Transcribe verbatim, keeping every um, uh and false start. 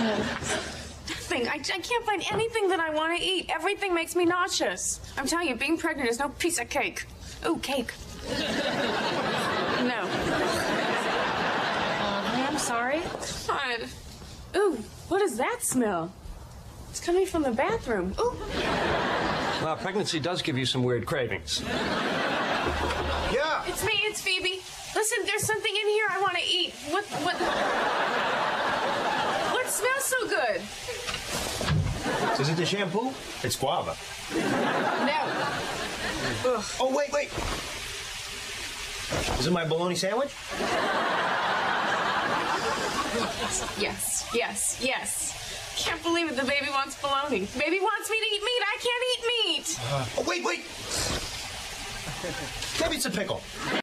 Nothing. I, I can't find anything that I want to eat. Everything makes me nauseous. I'm telling you, being pregnant is no piece of cake. Ooh, cake. No. Uh, I'm sorry. God. Ooh, what does that smell? It's coming from the bathroom. Ooh. Well, pregnancy does give you some weird cravings. Yeah. It's me. It's Phoebe. Listen, there's something in here I want to eat. What? What? What smells so good? Is it the shampoo? It's guava. No. Ugh. Oh, wait, wait. Is it my bologna sandwich? Yes, yes, yes. Can't believe it. The baby wants bologna. Baby wants me to eat meat. I can't eat meat. Uh, oh, wait, wait. Maybe it's a pickle.